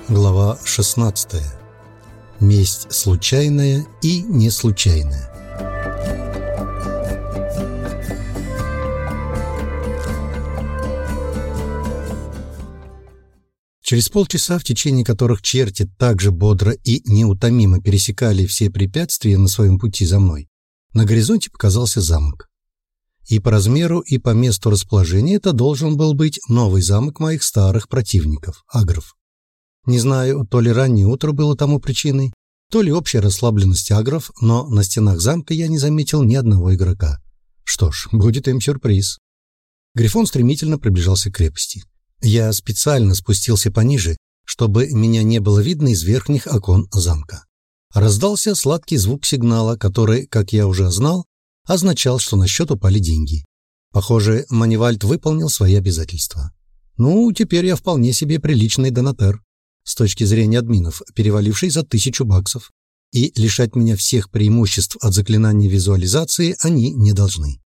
Глава 16. Месть случайная и не случайная. Через полчаса, в течение которых черти так же бодро и неутомимо пересекали все препятствия на своем пути за мной, на горизонте показался замок. И по размеру, и по месту расположения это должен был быть новый замок моих старых противников, агров. Не знаю, то ли раннее утро было тому причиной, то ли общая расслабленность агров, но на стенах замка я не заметил ни одного игрока. Что ж, будет им сюрприз. Грифон стремительно приближался к крепости. Я специально спустился пониже, чтобы меня не было видно из верхних окон замка. Раздался сладкий звук сигнала, который, как я уже знал, означал, что на счет упали деньги. Похоже, Манивальд выполнил свои обязательства. Ну, теперь я вполне себе приличный донатер, с точки зрения админов, переваливший за 1000 баксов. И лишать меня всех преимуществ от заклинания визуализации они не должны.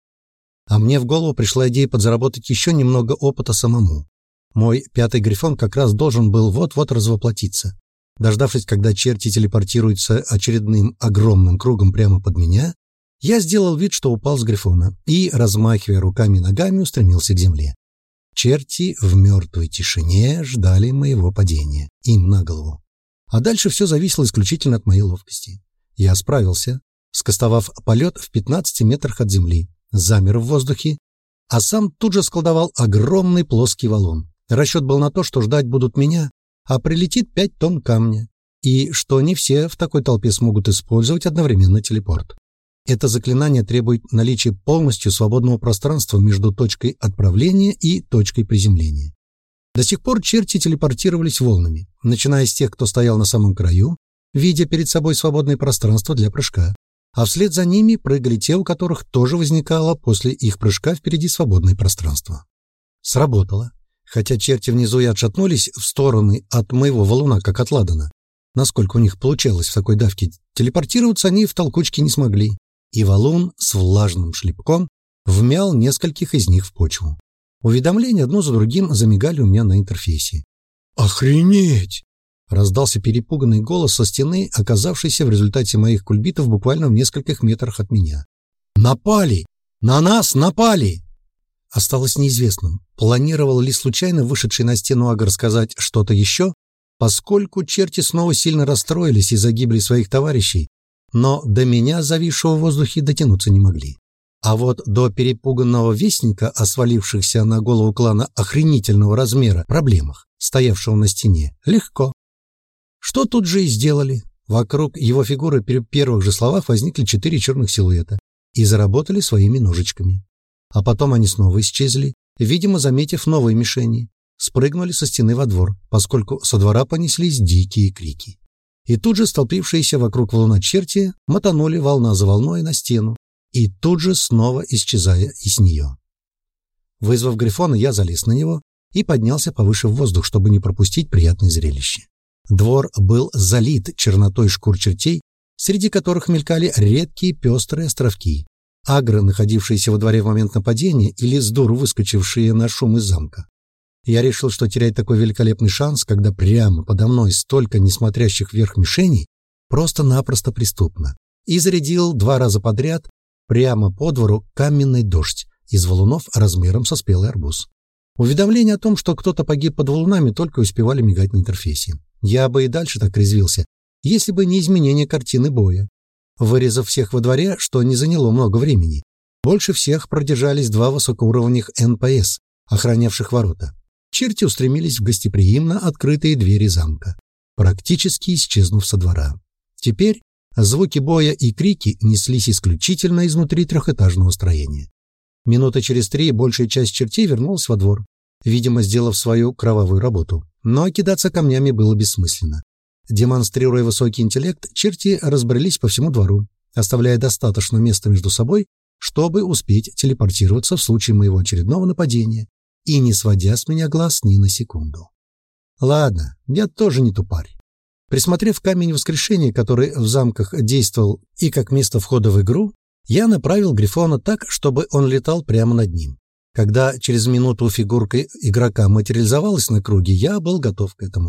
А мне в голову пришла идея подзаработать еще немного опыта самому. Мой 5-й грифон как раз должен был вот-вот развоплотиться. Дождавшись, когда черти телепортируются очередным огромным кругом прямо под меня, я сделал вид, что упал с грифона и, размахивая руками и ногами, устремился к земле. Черти в мертвой тишине ждали моего падения, им на голову. А дальше все зависело исключительно от моей ловкости. Я справился, скостовав полет в 15 метрах от земли, замер в воздухе, а сам тут же сколдовал огромный плоский валун. Расчет был на то, что ждать будут меня, а прилетит 5 тонн камня, и что не все в такой толпе смогут использовать одновременно телепорт. Это заклинание требует наличия полностью свободного пространства между точкой отправления и точкой приземления. До сих пор черти телепортировались волнами, начиная с тех, кто стоял на самом краю, видя перед собой свободное пространство для прыжка, а вслед за ними прыгали те, у которых тоже возникало после их прыжка впереди свободное пространство. Сработало, хотя черти внизу и отшатнулись в стороны от моего валуна, как от ладана. Насколько у них получалось в такой давке, телепортироваться они в толкучке не смогли. И валун с влажным шлепком вмял нескольких из них в почву. Уведомления одно за другим замигали у меня на интерфейсе. «Охренеть!» — раздался перепуганный голос со стены, оказавшийся в результате моих кульбитов буквально в нескольких метрах от меня. «Напали! На нас напали!» Осталось неизвестным, планировал ли случайно вышедший на стену агр сказать что-то еще, поскольку черти снова сильно расстроились из-за гибели своих товарищей, но до меня, зависшего в воздухе, дотянуться не могли. А вот до перепуганного вестника о свалившихся на голову клана охренительного размера проблемах, стоявшего на стене, легко. Что тут же и сделали. Вокруг его фигуры при первых же словах возникли 4 черных силуэта и заработали своими ножичками. А потом они снова исчезли, видимо, заметив новые мишени, спрыгнули со стены во двор, поскольку со двора понеслись дикие крики. И тут же столпившиеся вокруг валуна черти мотанули волна за волной на стену, и тут же снова исчезая из нее. Вызвав грифона, я залез на него и поднялся повыше в воздух, чтобы не пропустить приятное зрелище. Двор был залит чернотой шкур чертей, среди которых мелькали редкие пестрые островки, агры, находившиеся во дворе в момент нападения, или с дуру выскочившие на шум из замка. Я решил, что терять такой великолепный шанс, когда прямо подо мной столько несмотрящих вверх мишеней, просто-напросто преступно, и зарядил 2 раза подряд прямо по двору каменный дождь из валунов размером со спелый арбуз. Уведомления о том, что кто-то погиб под валунами, только успевали мигать на интерфейсе. Я бы и дальше так резвился, если бы не изменение картины боя. Вырезав всех во дворе, что не заняло много времени, больше всех продержались 2 высокоуровневых НПС, охранявших ворота. Черти устремились в гостеприимно открытые двери замка, практически исчезнув со двора. Теперь звуки боя и крики неслись исключительно изнутри 3-этажного строения. Минуты через 3 большая часть чертей вернулась во двор, видимо, сделав свою кровавую работу. Но кидаться камнями было бессмысленно. Демонстрируя высокий интеллект, черти разбрелись по всему двору, оставляя достаточно места между собой, чтобы успеть телепортироваться в случае моего очередного нападения, и не сводя с меня глаз ни на секунду. Ладно, я тоже не тупарь. Присмотрев камень воскрешения, который в замках действовал и как место входа в игру, я направил грифона так, чтобы он летал прямо над ним. Когда через минуту фигурка игрока материализовалась на круге, я был готов к этому.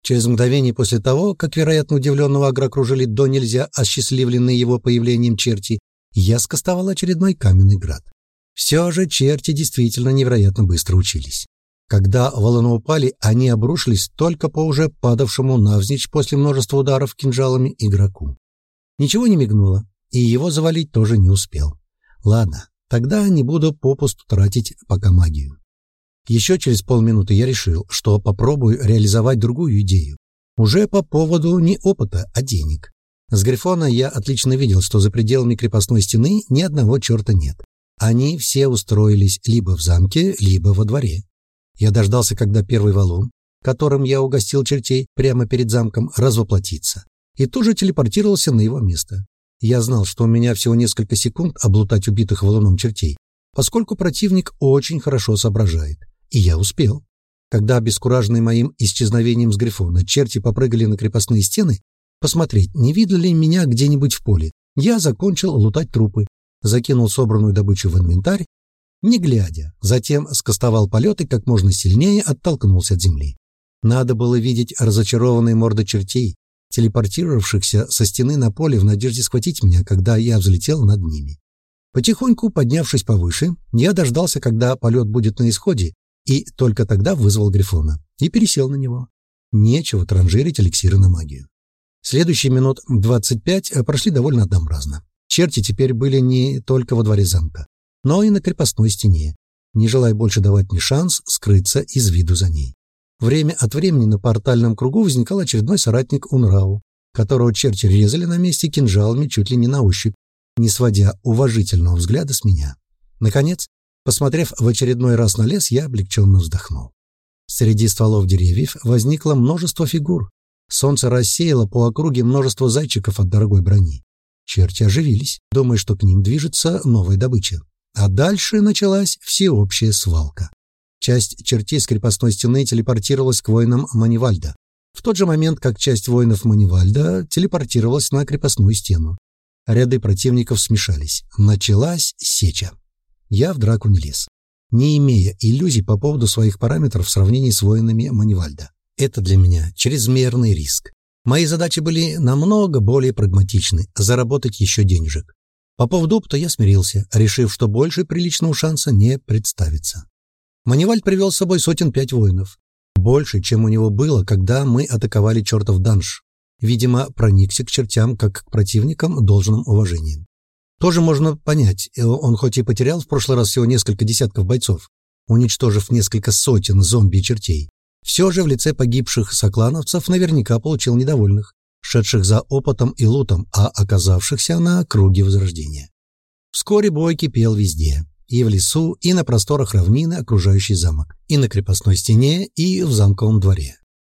Через мгновение после того, как, вероятно, удивленного Агра окружили до нельзя осчастливленные его появлением черти, я скостовал очередной каменный град. Все же черти действительно невероятно быстро учились. Когда валуны упали, они обрушились только по уже падавшему навзничь после множества ударов кинжалами игроку. Ничего не мигнуло, и его завалить тоже не успел. Ладно, тогда не буду попусту тратить пока магию. Еще через полминуты я решил, что попробую реализовать другую идею. Уже по поводу не опыта, а денег. С Грифона я отлично видел, что за пределами крепостной стены ни одного черта нет. Они все устроились либо в замке, либо во дворе. Я дождался, когда первый валун, которым я угостил чертей прямо перед замком, развоплотится, и тут же телепортировался на его место. Я знал, что у меня всего несколько секунд облутать убитых валуном чертей, поскольку противник очень хорошо соображает. И я успел. Когда, обескураженный моим исчезновением с Грифона, черти попрыгали на крепостные стены, посмотреть, не видно ли меня где-нибудь в поле, я закончил лутать трупы, закинул собранную добычу в инвентарь, не глядя, затем скостовал полет и как можно сильнее оттолкнулся от земли. Надо было видеть разочарованные морды чертей, телепортировавшихся со стены на поле в надежде схватить меня, когда я взлетел над ними. Потихоньку, поднявшись повыше, я дождался, когда полет будет на исходе, и только тогда вызвал Грифона и пересел на него. Нечего транжирить эликсиры на магию. Следующие минут 25 прошли довольно однообразно. Черти теперь были не только во дворе замка, но и на крепостной стене, не желая больше давать мне шанс скрыться из виду за ней. Время от времени на портальном кругу возникал очередной соратник Унрау, которого черти резали на месте кинжалами чуть ли не на ощупь, не сводя уважительного взгляда с меня. Наконец, посмотрев в очередной раз на лес, я облегченно вздохнул. Среди стволов деревьев возникло множество фигур. Солнце рассеяло по округе множество зайчиков от дорогой брони. Черти оживились, думая, что к ним движется новая добыча. А дальше началась всеобщая свалка. Часть чертей с крепостной стены телепортировалась к воинам Манивальда, в тот же момент, как часть воинов Манивальда телепортировалась на крепостную стену. Ряды противников смешались. Началась сеча. Я в драку не лез, не имея иллюзий по поводу своих параметров в сравнении с воинами Манивальда. Это для меня чрезмерный риск. Мои задачи были намного более прагматичны — заработать еще денежек. По поводу опыта я смирился, решив, что больше приличного шанса не представится. Манивальд привел с собой 5 воинов. Больше, чем у него было, когда мы атаковали чертов данж. Видимо, проникся к чертям как к противникам должным уважением. Тоже можно понять, он хоть и потерял в прошлый раз всего несколько десятков бойцов, уничтожив несколько сотен зомби и чертей, все же в лице погибших соклановцев наверняка получил недовольных, шедших за опытом и лутом, а оказавшихся на круге возрождения. Вскоре бой кипел везде, и в лесу, и на просторах равнины, окружающий замок, и на крепостной стене, и в замковом дворе.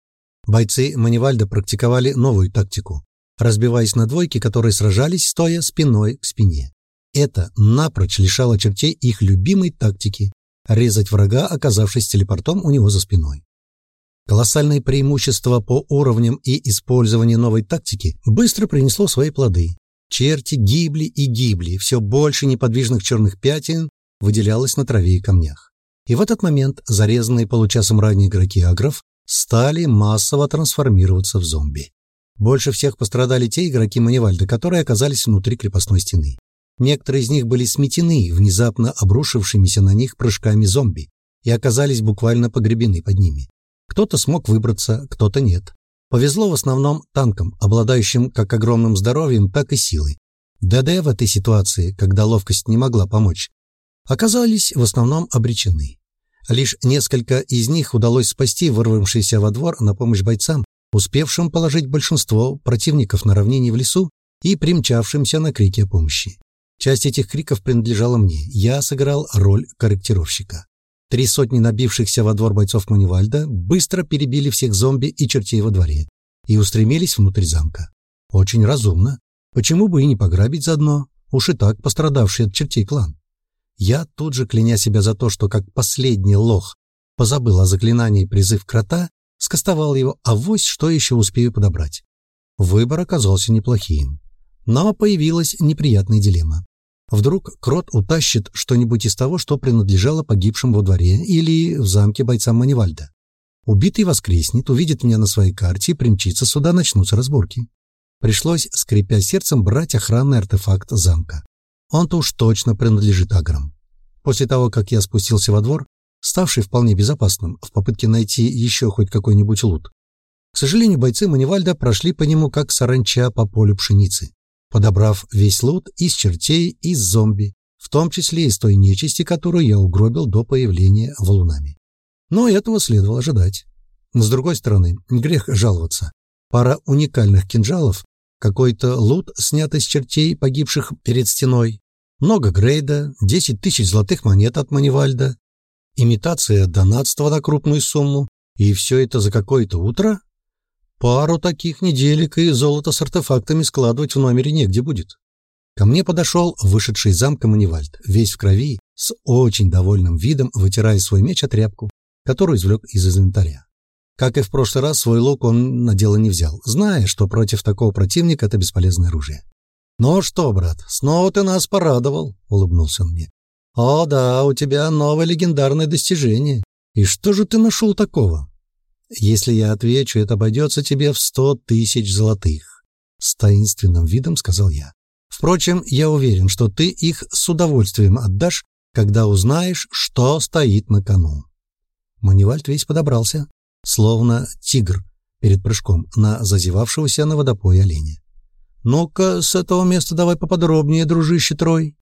Бойцы Манивальда практиковали новую тактику, разбиваясь на двойки, которые сражались, стоя спиной к спине. Это напрочь лишало чертей их любимой тактики — резать врага, оказавшись телепортом у него за спиной. Колоссальное преимущество по уровням и использование новой тактики быстро принесло свои плоды. Черти гибли и гибли, все больше неподвижных черных пятен выделялось на траве и камнях. И в этот момент зарезанные получасом ранее игроки агров стали массово трансформироваться в зомби. Больше всех пострадали те игроки Манивальда, которые оказались внутри крепостной стены. Некоторые из них были сметены внезапно обрушившимися на них прыжками зомби и оказались буквально погребены под ними. Кто-то смог выбраться, кто-то нет. Повезло в основном танкам, обладающим как огромным здоровьем, так и силой. ДД в этой ситуации, когда ловкость не могла помочь, оказались в основном обречены. Лишь несколько из них удалось спасти вырвавшийся во двор на помощь бойцам, успевшим положить большинство противников на равнине в лесу и примчавшимся на крики о помощи. Часть этих криков принадлежала мне, я сыграл роль корректировщика. 300 набившихся во двор бойцов Манивальда быстро перебили всех зомби и чертей во дворе и устремились внутрь замка. Очень разумно. Почему бы и не пограбить заодно? Уж и так пострадавший от чертей клан. Я тут же, кляня себя за то, что как последний лох позабыл о заклинании «Призыв крота», скостовал его, авось что еще успею подобрать. Выбор оказался неплохим. Но появилась неприятная дилемма. Вдруг крот утащит что-нибудь из того, что принадлежало погибшим во дворе или в замке бойцам Манивальда. Убитый воскреснет, увидит меня на своей карте и примчится сюда, начнутся разборки. Пришлось, скрипя сердцем, брать охранный артефакт замка. Он-то уж точно принадлежит аграм. После того, как я спустился во двор, ставший вполне безопасным, в попытке найти еще хоть какой-нибудь лут, к сожалению, бойцы Манивальда прошли по нему как саранча по полю пшеницы, подобрав весь лут из чертей, из зомби, в том числе из той нечисти, которую я угробил до появления валунами. Но этого следовало ожидать. Но, с другой стороны, грех жаловаться. Пара уникальных кинжалов, какой-то лут, снятый с чертей, погибших перед стеной, много грейда, 10 тысяч золотых монет от Манивальда, имитация донатства на крупную сумму, и все это за какое-то утро? Пару таких неделек, и золото с артефактами складывать в номере негде будет. Ко мне подошел вышедший из замка Манивальд, весь в крови, с очень довольным видом, вытирая свой меч о тряпку, которую извлек из инвентаря. Как и в прошлый раз, свой лук он на дело не взял, зная, что против такого противника это бесполезное оружие. «Ну что, брат, снова ты нас порадовал», — улыбнулся он мне. «О да, у тебя новое легендарное достижение. И что же ты нашел такого?» «Если я отвечу, это обойдется тебе в 100 тысяч золотых», — с таинственным видом сказал я. «Впрочем, я уверен, что ты их с удовольствием отдашь, когда узнаешь, что стоит на кону». Манивальд весь подобрался, словно тигр перед прыжком на зазевавшегося на водопое оленя. «Ну-ка, с этого места давай поподробнее, дружище Трой».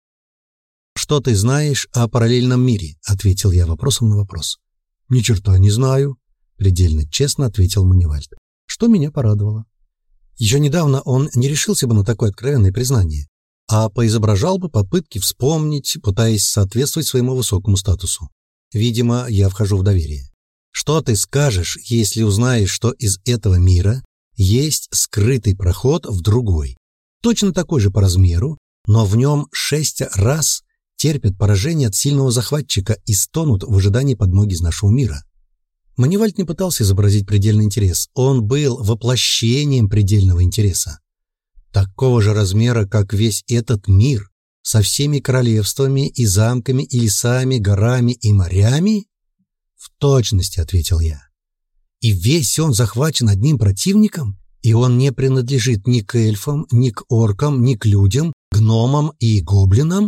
«Что ты знаешь о параллельном мире?» — ответил я вопросом на вопрос. «Ни черта не знаю», — предельно честно ответил Манивальд, что меня порадовало. Еще недавно он не решился бы на такое откровенное признание, а поизображал бы попытки вспомнить, пытаясь соответствовать своему высокому статусу. Видимо, я вхожу в доверие. «Что ты скажешь, если узнаешь, что из этого мира есть скрытый проход в другой, точно такой же по размеру, но в нем 6 раз терпят поражение от сильного захватчика и стонут в ожидании подмоги из нашего мира?» Манивальд не пытался изобразить предельный интерес, он был воплощением предельного интереса. Такого же размера, как весь этот мир, со всеми королевствами и замками и лесами, горами и морями? «В точности», — ответил я. «И весь он захвачен одним противником? И он не принадлежит ни к эльфам, ни к оркам, ни к людям, гномам и гоблинам?»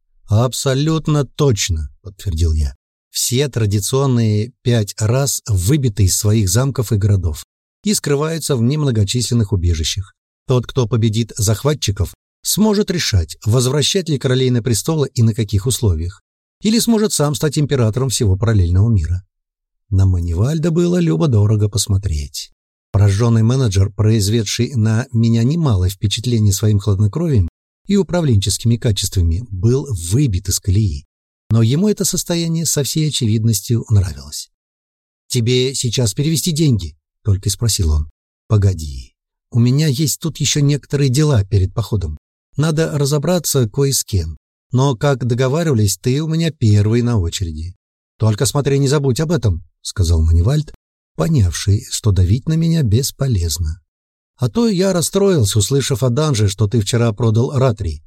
«Абсолютно точно», — подтвердил я. «Все традиционные 5 рас выбиты из своих замков и городов и скрываются в немногочисленных убежищах. Тот, кто победит захватчиков, сможет решать, возвращать ли королей на престолы и на каких условиях, или сможет сам стать императором всего параллельного мира». На Манивальда было любо-дорого посмотреть. Пораженный менеджер, произведший на меня немалое впечатление своим хладнокровием и управленческими качествами, был выбит из колеи. Но ему это состояние со всей очевидностью нравилось. «Тебе сейчас перевести деньги?» — только и спросил он. «Погоди, у меня есть тут еще некоторые дела перед походом. Надо разобраться кое с кем. Но, как договаривались, ты у меня первый на очереди. Только смотри, не забудь об этом», — сказал Манивальд, понявший, что давить на меня бесполезно. «А то я расстроился, услышав о данже, что ты вчера продал Ратри».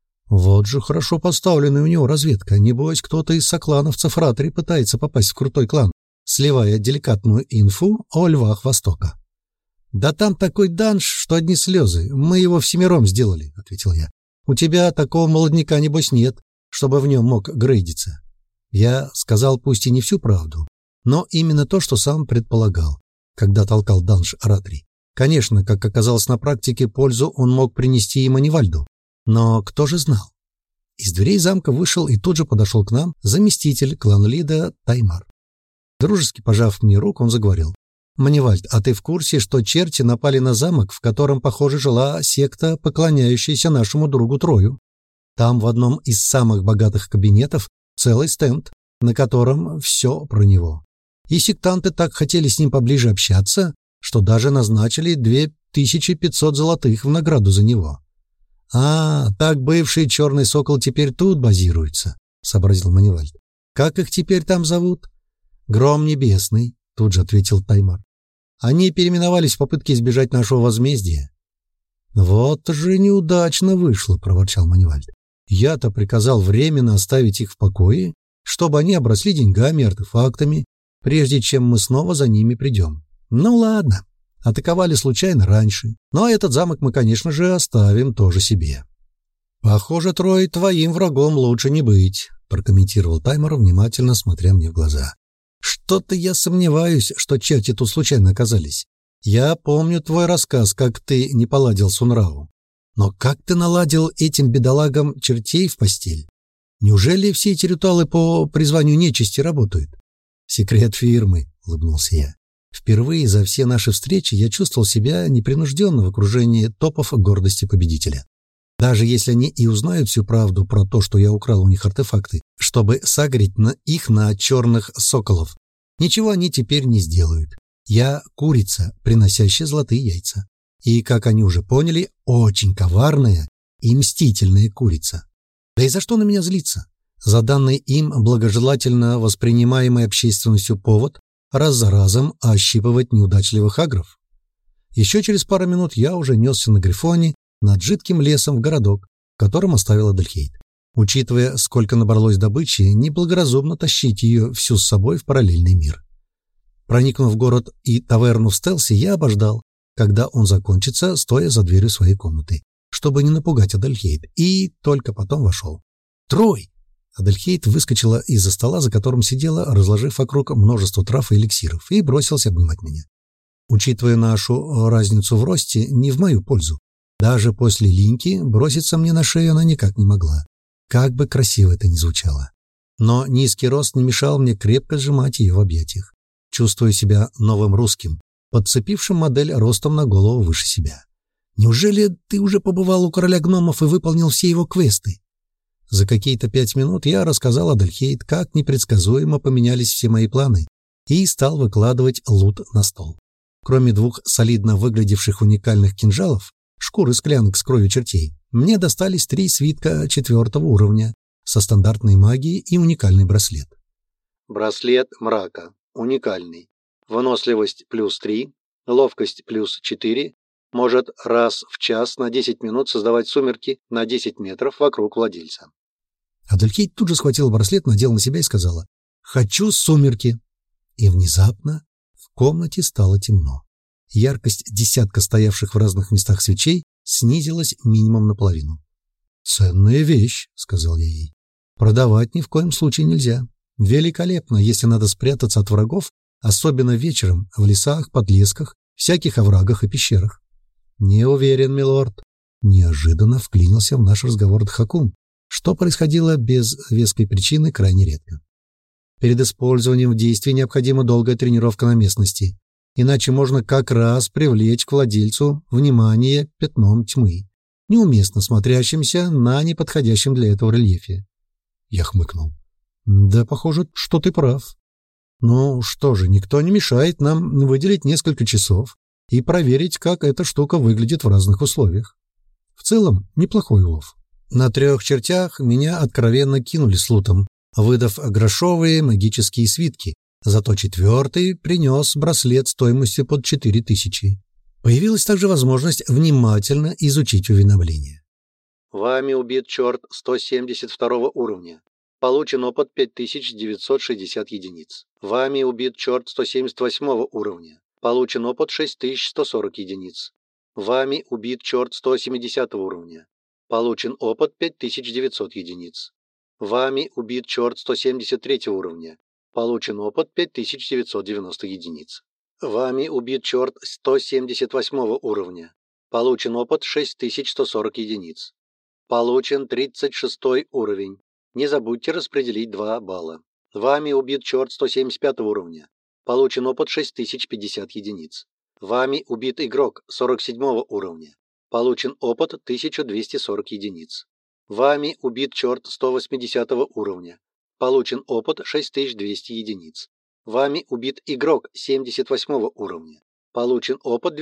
Вот же хорошо поставленная у него разведка. Небось, кто-то из соклановцев Ратри пытается попасть в крутой клан, сливая деликатную инфу о львах Востока. «Да там такой данж, что одни слезы. Мы его всемиром сделали», — ответил я. «У тебя такого молодняка, небось, нет, чтобы в нем мог грейдиться». Я сказал пусть и не всю правду, но именно то, что сам предполагал, когда толкал данж Ратри. Конечно, как оказалось на практике, пользу он мог принести и Манивальду. Но кто же знал? Из дверей замка вышел и тут же подошел к нам заместитель клан-лида Таймар. Дружески пожав мне руку, он заговорил. «Манивальд, а ты в курсе, что черти напали на замок, в котором, похоже, жила секта, поклоняющаяся нашему другу Трою? Там в одном из самых богатых кабинетов целый стенд, на котором все про него. И сектанты так хотели с ним поближе общаться, что даже назначили 2500 золотых в награду за него». «А, так бывший черный сокол теперь тут базируется», — сообразил Манивальд. «Как их теперь там зовут?» «Гром небесный», — тут же ответил Таймар. «Они переименовались в попытке избежать нашего возмездия». «Вот же неудачно вышло», — проворчал Манивальд. «Я-то приказал временно оставить их в покое, чтобы они обросли деньгами и артефактами, прежде чем мы снова за ними придем. Ну ладно, атаковали случайно раньше, но этот замок мы, конечно же, оставим тоже себе. Похоже, Трой, твоим врагом лучше не быть, прокомментировал Таймер, внимательно смотря мне в глаза. Что-то я сомневаюсь, что черти тут случайно оказались. Я помню твой рассказ, как ты не поладил с Унрау. Но как ты наладил этим бедолагам чертей в постель? Неужели все эти ритуалы по призванию нечисти работают? Секрет фирмы, улыбнулся я. Впервые за все наши встречи я чувствовал себя непринужденно в окружении топов гордости победителя. Даже если они и узнают всю правду про то, что я украл у них артефакты, чтобы сагрить их на черных соколов, ничего они теперь не сделают. Я курица, приносящая золотые яйца. И, как они уже поняли, очень коварная и мстительная курица. Да и за что на меня злиться? За данный им благожелательно воспринимаемый общественностью повод раз за разом ощипывать неудачливых агров. Еще через пару минут я уже несся на Грифоне над жидким лесом в городок, в котором оставил Адельхейд. Учитывая, сколько набралось добычи, неблагоразумно тащить ее всю с собой в параллельный мир. Проникнув в город и таверну в стелсе, я обождал, когда он закончится, стоя за дверью своей комнаты, чтобы не напугать Адельхейд, и только потом вошел. «Трой!» Адельхейд выскочила из-за стола, за которым сидела, разложив вокруг множество трав и эликсиров, и бросилась обнимать меня. Учитывая нашу разницу в росте, не в мою пользу. Даже после линьки броситься мне на шею она никак не могла. Как бы красиво это ни звучало. Но низкий рост не мешал мне крепко сжимать ее в объятиях, чувствуя себя новым русским, подцепившим модель ростом на голову выше себя. «Неужели ты уже побывал у короля гномов и выполнил все его квесты?» За какие-то 5 минут я рассказал Адельхейд, как непредсказуемо поменялись все мои планы, и стал выкладывать лут на стол. Кроме 2 солидно выглядевших уникальных кинжалов, шкуры склянок с кровью чертей, мне достались 3 свитка 4-го уровня со стандартной магией и уникальный браслет. Браслет мрака. Уникальный. Выносливость +3, ловкость +4, может раз в час на 10 минут создавать сумерки на 10 метров вокруг владельца. Адельхейд тут же схватила браслет, надела на себя и сказала: «Хочу сумерки». И внезапно в комнате стало темно. Яркость десятка стоявших в разных местах свечей снизилась минимум наполовину. «Ценная вещь», — сказал я ей. «Продавать ни в коем случае нельзя. Великолепно, если надо спрятаться от врагов, особенно вечером, в лесах, подлесках, всяких оврагах и пещерах». «Не уверен, милорд». Неожиданно вклинился в наш разговор Дхакун, что происходило без веской причины крайне редко. Перед использованием в действии необходима долгая тренировка на местности, иначе можно как раз привлечь к владельцу внимание пятном тьмы, неуместно смотрящимся на неподходящем для этого рельефе. Я хмыкнул. «Да, похоже, что ты прав. Ну что же, никто не мешает нам выделить несколько часов и проверить, как эта штука выглядит в разных условиях. В целом, неплохой улов. На 3 чертях меня откровенно кинули с лутом, выдав грошовые магические свитки, зато 4-й принес браслет стоимостью под 4000. Появилась также возможность внимательно изучить уведомления. Вами убит черт 172 уровня. Получен опыт 5960 единиц. Вами убит черт 178 уровня. Получен опыт 6140 единиц. Вами убит черт 170 уровня. Получен опыт 5900 единиц. Вами убит черт 173 уровня. Получен опыт 5990 единиц. Вами убит черт 178 уровня. Получен опыт 6140 единиц. Получен 36 уровень. Не забудьте распределить 2 балла. Вами убит черт 175 уровня. Получен опыт 6050 единиц. Вами убит игрок 47 уровня. Получен опыт 1240 единиц. Вами убит черт 180 уровня. Получен опыт 6200 единиц. Вами убит игрок 78 уровня. Получен опыт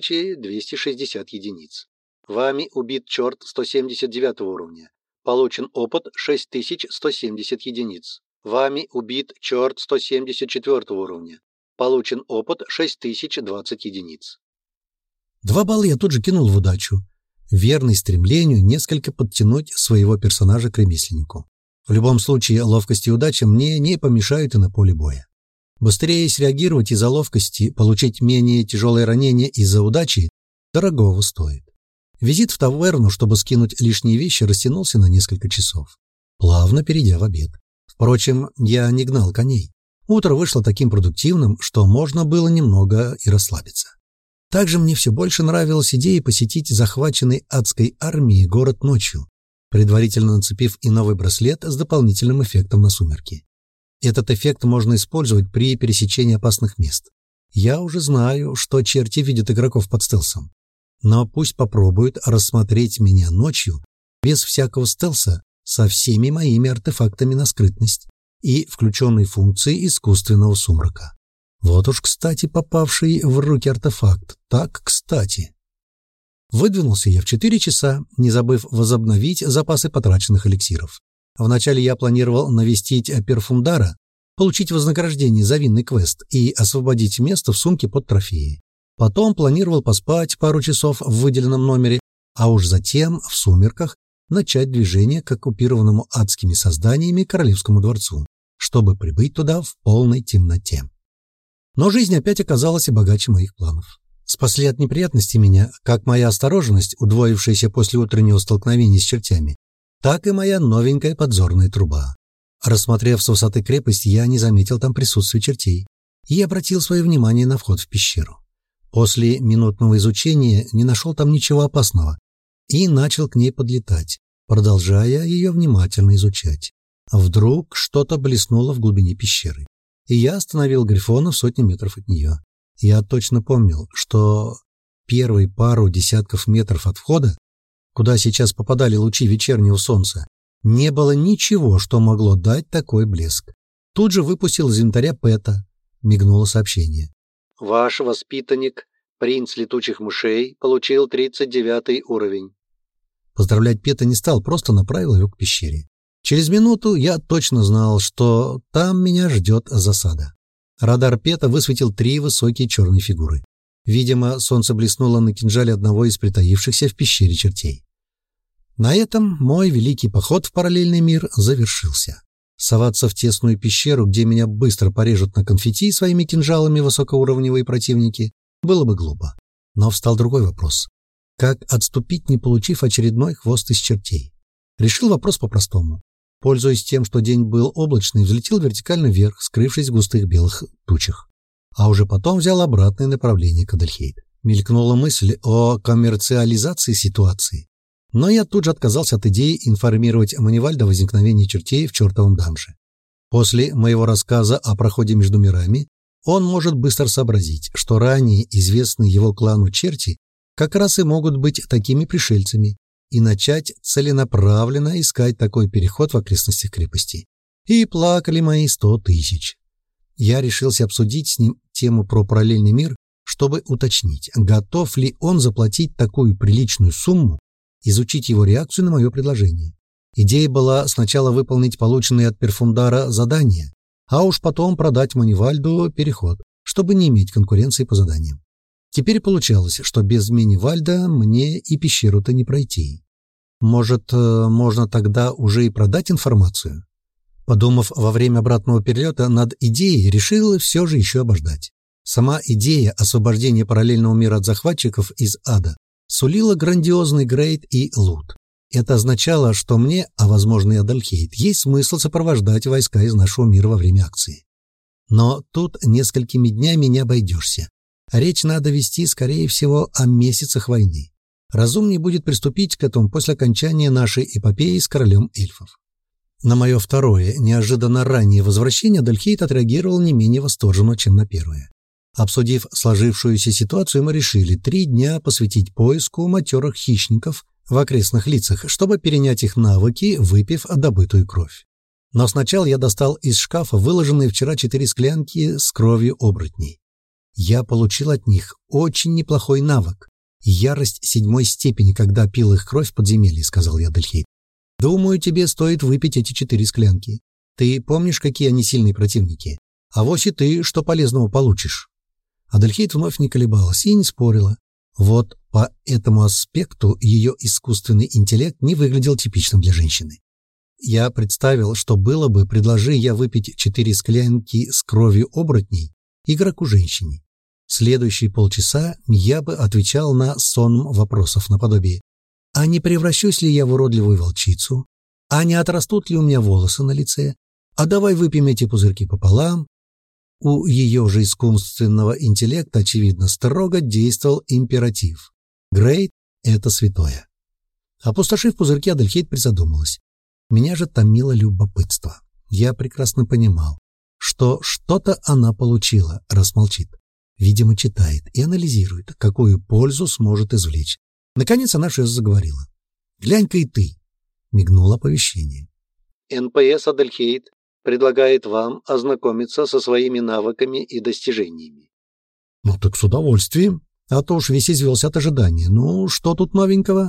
2260 единиц. Вами убит черт 179 уровня. Получен опыт 6170 единиц. Вами убит черт 174 уровня. Получен опыт 6020 единиц. 2 балла я тут же кинул в удачу, верный стремлению несколько подтянуть своего персонажа к ремесленнику. В любом случае, ловкость и удача мне не помешают и на поле боя. Быстрее среагировать из-за ловкости, получить менее тяжелое ранение из-за удачи дорогого стоит. Визит в таверну, чтобы скинуть лишние вещи, растянулся на несколько часов, плавно перейдя в обед. Впрочем, я не гнал коней. Утро вышло таким продуктивным, что можно было немного и расслабиться. Также мне все больше нравилась идея посетить захваченный адской армией город ночью, предварительно нацепив и новый браслет с дополнительным эффектом на сумерки. Этот эффект можно использовать при пересечении опасных мест. Я уже знаю, что черти видят игроков под стелсом. Но пусть попробуют рассмотреть меня ночью, без всякого стелса, со всеми моими артефактами на скрытность и включенной функцией искусственного сумрака. Вот уж, кстати, попавший в руки артефакт. Так, кстати. Выдвинулся я в 4 часа, не забыв возобновить запасы потраченных эликсиров. Вначале я планировал навестить Перфундара, получить вознаграждение за винный квест и освободить место в сумке под трофеи. Потом планировал поспать пару часов в выделенном номере, а уж затем, в сумерках, начать движение к оккупированному адскими созданиями Королевскому дворцу, чтобы прибыть туда в полной темноте. Но жизнь опять оказалась богаче моих планов. Спасли от неприятностей меня как моя осторожность, удвоившаяся после утреннего столкновения с чертями, так и моя новенькая подзорная труба. Рассмотрев с высоты крепость, я не заметил там присутствия чертей и обратил свое внимание на вход в пещеру. После минутного изучения не нашел там ничего опасного и начал к ней подлетать, продолжая ее внимательно изучать. Вдруг что-то блеснуло в глубине пещеры, и я остановил Грифона в 100 метров от нее. Я точно помнил, что первые пару десятков метров от входа, куда сейчас попадали лучи вечернего солнца, не было ничего, что могло дать такой блеск. Тут же выпустил из инвентаря Пэта. Мигнуло сообщение. Ваш воспитанник, принц летучих мышей, получил 39 уровень. Поздравлять Пэта не стал, просто направил его к пещере. Через минуту я точно знал, что там меня ждет засада. Радар Пэта высветил 3 высокие черные фигуры. Видимо, солнце блеснуло на кинжале одного из притаившихся в пещере чертей. На этом мой великий поход в параллельный мир завершился. Соваться в тесную пещеру, где меня быстро порежут на конфетти своими кинжалами высокоуровневые противники, было бы глупо. Но встал другой вопрос. Как отступить, не получив очередной хвост из чертей? Решил вопрос по-простому. Пользуясь тем, что день был облачный, взлетел вертикально вверх, скрывшись в густых белых тучах. А уже потом взял обратное направление к Адельхейд. Мелькнула мысль о коммерциализации ситуации. Но я тут же отказался от идеи информировать Манивальда о возникновении чертей в чертовом данже. После моего рассказа о проходе между мирами он может быстро сообразить, что ранее известные его клану черти как раз и могут быть такими пришельцами, и начать целенаправленно искать такой переход в окрестностях крепости. И плакали мои 100 000. Я решился обсудить с ним тему про параллельный мир, чтобы уточнить, готов ли он заплатить такую приличную сумму, изучить его реакцию на мое предложение. Идея была сначала выполнить полученные от Перфундара задания, а уж потом продать Манивальду переход, чтобы не иметь конкуренции по заданиям. Теперь получалось, что без Манивальда мне и пещеру-то не пройти. Может, можно тогда уже и продать информацию? Подумав во время обратного перелета над идеей, решил все же еще обождать. Сама идея освобождения параллельного мира от захватчиков из ада сулила грандиозный грейд и лут. Это означало, что мне, а возможно и Адельхейд, есть смысл сопровождать войска из нашего мира во время акции. Но тут несколькими днями не обойдешься. Речь надо вести, скорее всего, о месяцах войны. Разумнее будет приступить к этому после окончания нашей эпопеи с королем эльфов. На мое второе, неожиданно раннее возвращение Адельхейд отреагировал не менее восторженно, чем на первое. Обсудив сложившуюся ситуацию, мы решили 3 дня посвятить поиску матерых хищников в окрестных лицах, чтобы перенять их навыки, выпив добытую кровь. Но сначала я достал из шкафа выложенные вчера 4 склянки с кровью оборотней. Я получил от них очень неплохой навык. Ярость 7 степени, когда пил их кровь в подземелье, сказал я Адельхейд. Думаю, тебе стоит выпить эти 4 склянки. Ты помнишь, какие они сильные противники? Авось и ты что полезного получишь. Адельхейд вновь не колебалась и не спорила. Вот по этому аспекту ее искусственный интеллект не выглядел типичным для женщины. Я представил, что было бы, предложи я выпить 4 склянки с кровью оборотней игроку-женщине. Следующие полчаса я бы отвечал на сонм вопросов наподобие: а не превращусь ли я в уродливую волчицу? А не отрастут ли у меня волосы на лице? А давай выпьем эти пузырьки пополам. У ее же искусственного интеллекта, очевидно, строго действовал императив. Грейд — это святое. Опустошив пузырьки, Адельхейд призадумалась. Меня же томило любопытство. Я прекрасно понимал, что что-то она получила, раз молчит. Видимо, читает и анализирует, какую пользу сможет извлечь. Наконец она же заговорила. «Глянь-ка и ты!» — мигнуло оповещение. НПС Адельхейд предлагает вам ознакомиться со своими навыками и достижениями. Ну так с удовольствием. А то уж весь извелся от ожидания. Ну, что тут новенького?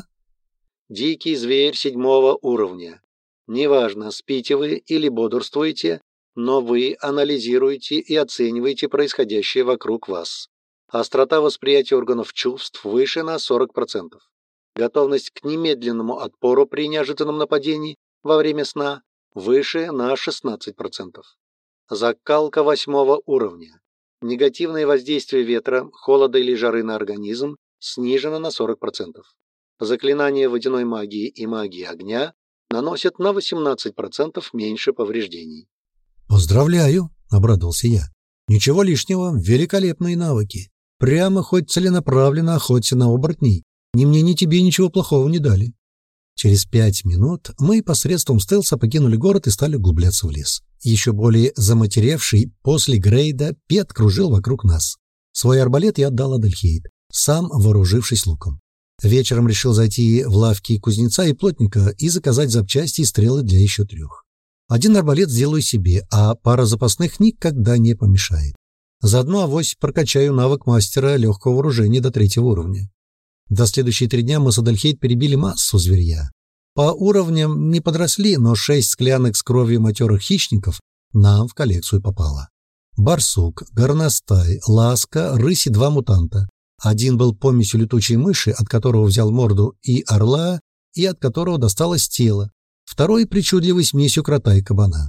Дикий зверь 7 уровня. Неважно, спите вы или бодрствуете, но вы анализируете и оцениваете происходящее вокруг вас. Острота восприятия органов чувств выше на 40%. Готовность к немедленному отпору при неожиданном нападении во время сна выше на 16%. Закалка 8 уровня. Негативное воздействие ветра, холода или жары на организм снижено на 40%. Заклинания водяной магии и магии огня наносят на 18% меньше повреждений. «Поздравляю!» — обрадовался я. «Ничего лишнего, великолепные навыки. Прямо хоть целенаправленно охоться на оборотней. Ни мне, ни тебе ничего плохого не дали». Через 5 минут мы посредством стелса покинули город и стали углубляться в лес. Еще более заматеревший после Грейда Пет кружил вокруг нас. Свой арбалет я отдал Адельхейд, сам вооружившись луком. Вечером решил зайти в лавки кузнеца и плотника и заказать запчасти и стрелы для еще 3. 1 арбалет сделаю себе, а пара запасных никогда не помешает. Заодно авось прокачаю навык мастера легкого вооружения до 3 уровня. За следующие 3 дня мы с Адельхейд перебили массу зверья. По уровням не подросли, но 6 склянок с кровью матерых хищников нам в коллекцию попало. Барсук, горностай, ласка, рысь и 2 мутанта. Один был помесью летучей мыши, от которого взял морду и орла, и от которого досталось тело. Второй причудливой смесью крота и кабана.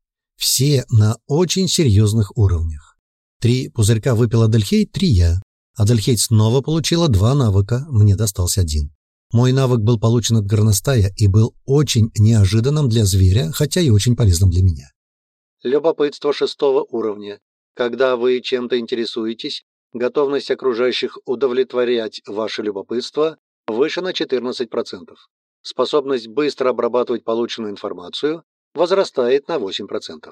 Все на очень серьезных уровнях. 3 пузырька выпил Адельхейд, 3 я. Адельхейд снова получила 2 навыка, мне достался 1. Мой навык был получен от горностая и был очень неожиданным для зверя, хотя и очень полезным для меня. Любопытство 6 уровня. Когда вы чем-то интересуетесь, готовность окружающих удовлетворять ваше любопытство выше на 14%. Способность быстро обрабатывать полученную информацию возрастает на 8%.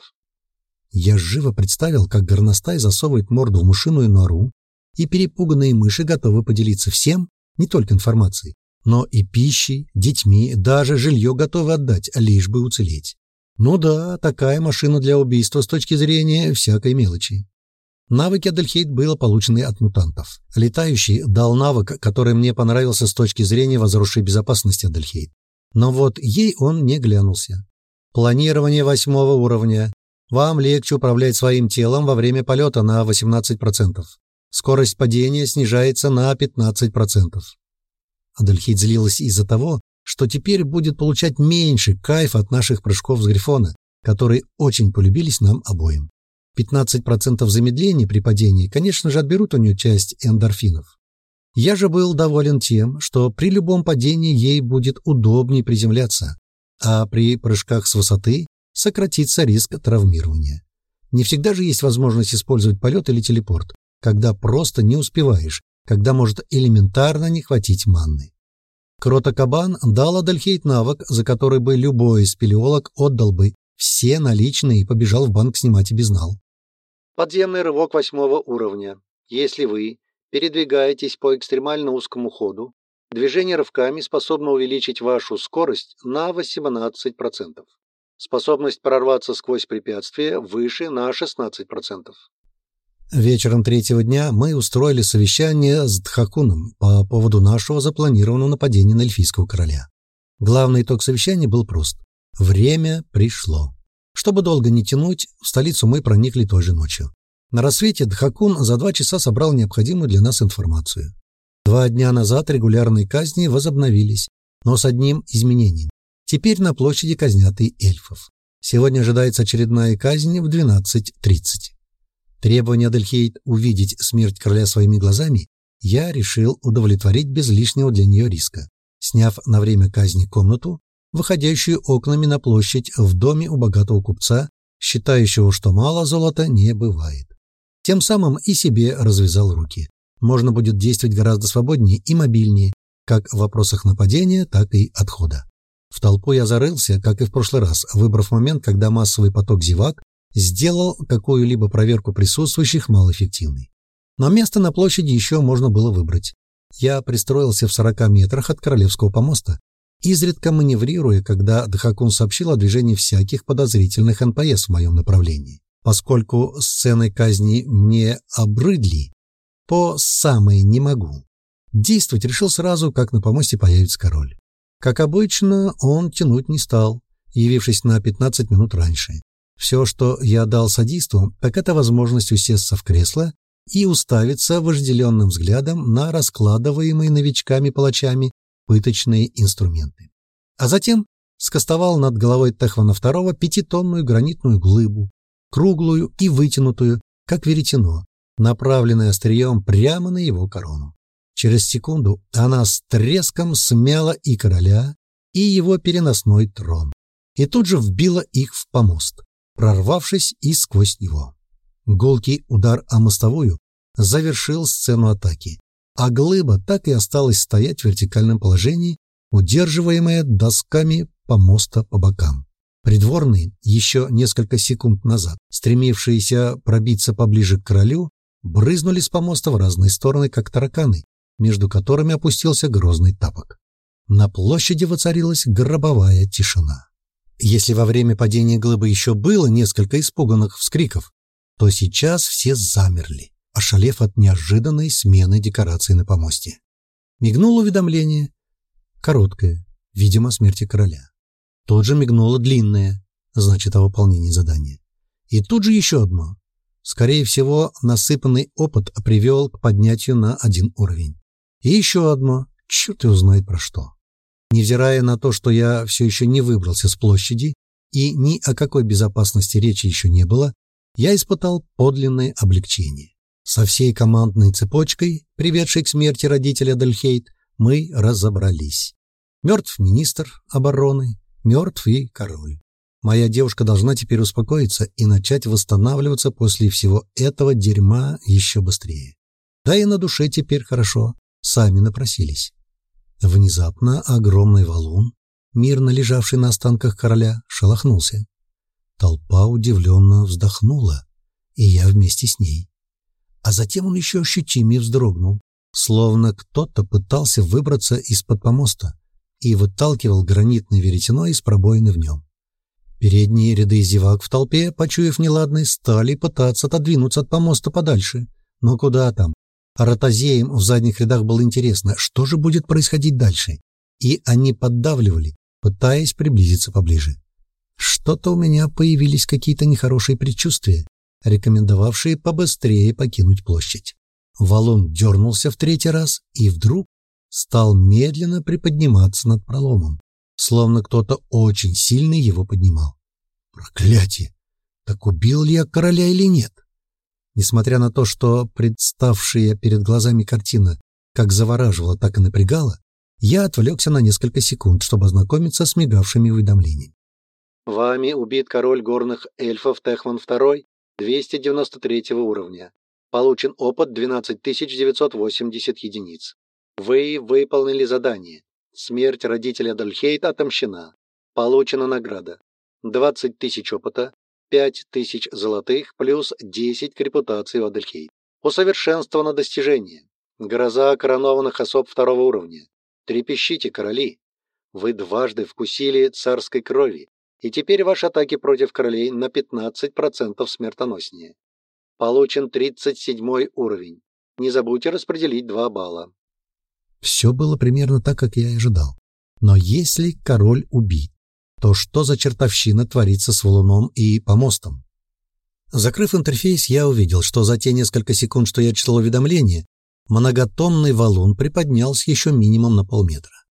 Я живо представил, как горностай засовывает морду в мышиную нору, и перепуганные мыши готовы поделиться всем, не только информацией, но и пищей, детьми, даже жилье готовы отдать, лишь бы уцелеть. Ну да, такая машина для убийства с точки зрения всякой мелочи. Навыки Адельхейд было получены от мутантов. Летающий дал навык, который мне понравился с точки зрения возросшей безопасности Адельхейд. Но вот ей он не глянулся. Планирование 8 уровня. Вам легче управлять своим телом во время полета на 18%. Скорость падения снижается на 15%. Адельхейд злилась из-за того, что теперь будет получать меньше кайфа от наших прыжков с Грифона, которые очень полюбились нам обоим. 15% замедления при падении, конечно же, отберут у нее часть эндорфинов. Я же был доволен тем, что при любом падении ей будет удобнее приземляться, а при прыжках с высоты сократится риск травмирования. Не всегда же есть возможность использовать полет или телепорт, когда просто не успеваешь, когда может элементарно не хватить манны. Крота-кабан дал Адельхейд навык, за который бы любой спелеолог отдал бы все наличные и побежал в банк снимать и безнал. Подземный рывок 8 уровня. Если вы передвигаетесь по экстремально узкому ходу, движение рывками способно увеличить вашу скорость на 18%. Способность прорваться сквозь препятствия выше на 16%. Вечером 3-го дня мы устроили совещание с Дхакуном по поводу нашего запланированного нападения на эльфийского короля. Главный итог совещания был прост. Время пришло. Чтобы долго не тянуть, в столицу мы проникли той же ночью. На рассвете Дхакун за 2 часа собрал необходимую для нас информацию. 2 дня назад регулярные казни возобновились, но с одним изменением. Теперь на площади казнят и эльфов. Сегодня ожидается очередная казнь в 12:30. Требование Адельхейд увидеть смерть короля своими глазами я решил удовлетворить без лишнего для нее риска, сняв на время казни комнату, выходящую окнами на площадь в доме у богатого купца, считающего, что мало золота не бывает. Тем самым и себе развязал руки. Можно будет действовать гораздо свободнее и мобильнее, как в вопросах нападения, так и отхода. В толпу я зарылся, как и в прошлый раз, выбрав момент, когда массовый поток зевак сделал какую-либо проверку присутствующих малоэффективной. Но место на площади еще можно было выбрать. Я пристроился в 40 метрах от Королевского помоста, изредка маневрируя, когда Дхакун сообщил о движении всяких подозрительных НПС в моем направлении. Поскольку сцены казни мне обрыдли, по самой не могу. Действовать решил сразу, как на помосте появится король. Как обычно, он тянуть не стал, явившись на 15 минут раньше. Все, что я дал садисту, так это возможность усесться в кресло и уставиться вожделенным взглядом на раскладываемые новичками-палачами пыточные инструменты. А затем скостовал над головой Техвана II 5-тонную гранитную глыбу, круглую и вытянутую, как веретено, направленное острием прямо на его корону. Через секунду она с треском смяла и короля, и его переносной трон, и тут же вбила их в помост, прорвавшись и сквозь него. Гулкий удар о мостовую завершил сцену атаки, а глыба так и осталась стоять в вертикальном положении, удерживаемая досками помоста по бокам. Придворные, еще несколько секунд назад стремившиеся пробиться поближе к королю, брызнули с помоста в разные стороны, как тараканы, между которыми опустился грозный тапок. На площади воцарилась гробовая тишина. Если во время падения глыбы еще было несколько испуганных вскриков, то сейчас все замерли, ошалев от неожиданной смены декораций на помосте. Мигнуло уведомление, короткое, видимо, о смерти короля. Тут же мигнуло длинное, значит, о выполнении задания. И тут же еще одно. Скорее всего, насыпанный опыт привел к поднятию на 1 уровень. И еще одно, черт его знает про что. Невзирая на то, что я все еще не выбрался с площади и ни о какой безопасности речи еще не было, я испытал подлинное облегчение. Со всей командной цепочкой, приведшей к смерти родителя Адельхейд, мы разобрались. Мертв министр обороны, мертв и король. Моя девушка должна теперь успокоиться и начать восстанавливаться после всего этого дерьма еще быстрее. Да и на душе теперь хорошо, сами напросились. Внезапно огромный валун, мирно лежавший на останках короля, шелохнулся. Толпа удивленно вздохнула, и я вместе с ней. А затем он еще ощутимее вздрогнул, словно кто-то пытался выбраться из-под помоста и выталкивал гранитное веретено из пробоины в нем. Передние ряды зевак в толпе, почуяв неладное, стали пытаться отодвинуться от помоста подальше. Но куда там? А ротозеям в задних рядах было интересно, что же будет происходить дальше. И они поддавливали, пытаясь приблизиться поближе. Что-то у меня появились какие-то нехорошие предчувствия, рекомендовавшие побыстрее покинуть площадь. Валун дернулся в 3-й раз и вдруг стал медленно приподниматься над проломом, словно кто-то очень сильный его поднимал. Проклятие! Так убил ли я короля или нет? Несмотря на то, что представшая перед глазами картина как завораживала, так и напрягала, я отвлекся на несколько секунд, чтобы ознакомиться с мигавшими уведомлениями. Вами убит король горных эльфов Техван II 293 уровня. Получен опыт 12980 единиц. Вы выполнили задание. Смерть родителя Адельхейд отомщена. Получена награда. 20 тысяч опыта, 5 тысяч золотых плюс 10 к репутации в Адельхейд. Усовершенствовано достижение. Гроза коронованных особ 2-го уровня. Трепещите, короли. Вы дважды вкусили царской крови, и теперь ваши атаки против королей на 15% смертоноснее. Получен 37 уровень. Не забудьте распределить 2 балла. Все было примерно так, как я и ожидал. Но если король убит, то что за чертовщина творится с валуном и помостом? Закрыв интерфейс, я увидел, что за те несколько секунд, что я читал уведомление, многотонный валун приподнялся еще минимум на полметра.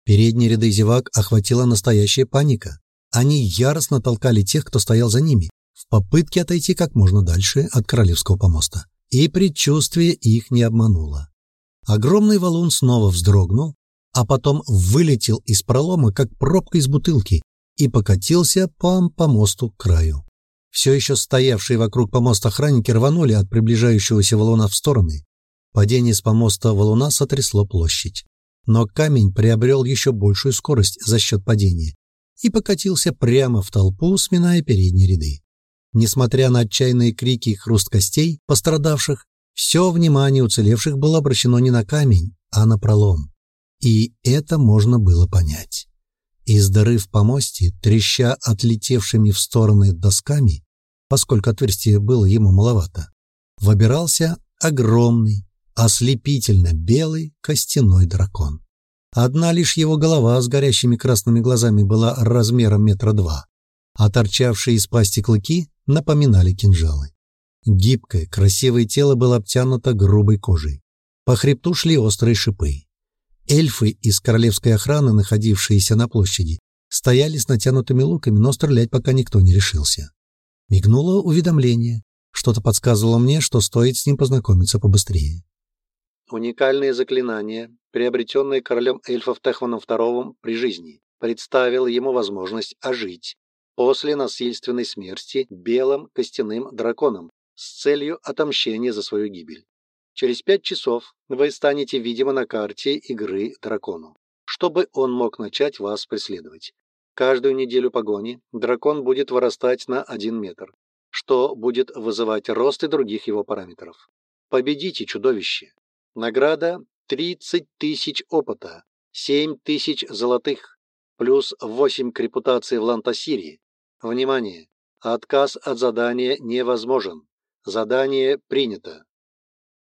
Передние ряды зевак охватила настоящая паника. Они яростно толкали тех, кто стоял за ними, в попытке отойти как можно дальше от Королевского помоста. И предчувствие их не обмануло. Огромный валун снова вздрогнул, а потом вылетел из пролома, как пробка из бутылки, и покатился по помосту к краю. Все еще стоявшие вокруг помоста охранники рванули от приближающегося валуна в стороны. Падение с помоста валуна сотрясло площадь. Но камень приобрел еще большую скорость за счет падения и покатился прямо в толпу, сминая передние ряды. Несмотря на отчаянные крики и хруст костей пострадавших, все внимание уцелевших было обращено не на камень, а на пролом. И это можно было понять. Из дыры в помосте, треща отлетевшими в стороны досками, поскольку отверстия было ему маловато, выбирался огромный, ослепительно белый костяной дракон. Одна лишь его голова с горящими красными глазами была размером 2 метра, а торчавшие из пасти клыки напоминали кинжалы. Гибкое, красивое тело было обтянуто грубой кожей. По хребту шли острые шипы. Эльфы из королевской охраны, находившиеся на площади, стояли с натянутыми луками, но стрелять пока никто не решился. Мигнуло уведомление. Что-то подсказывало мне, что стоит с ним познакомиться побыстрее. Уникальное заклинание, приобретенное королем эльфов Техваном II при жизни, представило ему возможность ожить после насильственной смерти белым костяным драконом с целью отомщения за свою гибель. Через 5 часов вы станете видимы на карте игры дракону, чтобы он мог начать вас преследовать. Каждую неделю погони дракон будет вырастать на 1 метр, что будет вызывать рост и других его параметров. Победите чудовище. Награда 30 000 опыта, 7 000 золотых, плюс 8 к репутации в Лантасире. Внимание! Отказ от задания невозможен. Задание принято.